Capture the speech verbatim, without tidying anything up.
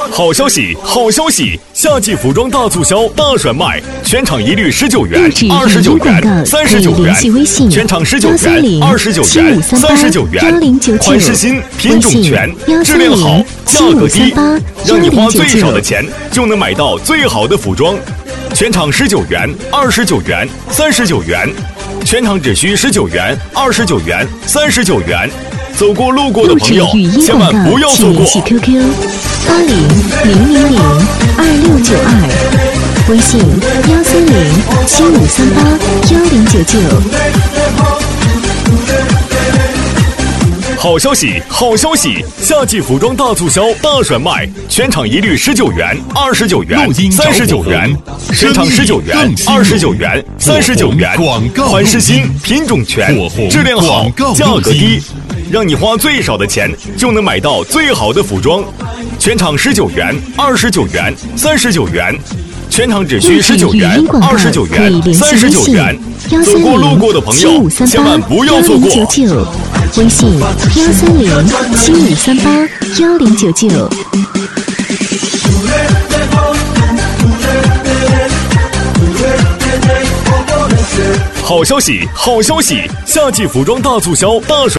好消息，好消息！夏季服装大促销大甩卖，全场一律十九元、二十九元、三十九元，全场十九元、二十九元、三十九元，款式新，品种全，质量好，价格低，让你花最少的钱就能买到最好的服装。全场十九元、二十九元、三十九元，全场只需十九元、二十九元、三十九元。走过路过的朋友，千万不要错过。 请联系 Q Q 八零零零零二六九二，微信幺三零七五三八幺零九九。 好消息，好消息！夏季服装大促销大甩卖，全场一律十九元、二十九元、三十九元，全场十九元、二十九元、三十九元，款式新，品种全，质量好，价格低，让你花最少的钱就能买到最好的服装。全场十九元、二十九元、三十九元，全场只需十九元、二十九元、三十九元。走过路过的朋友，千万不要错过。 微信幺三零七五三八幺零九九。 好消息，好消息！夏季服装大促销大甩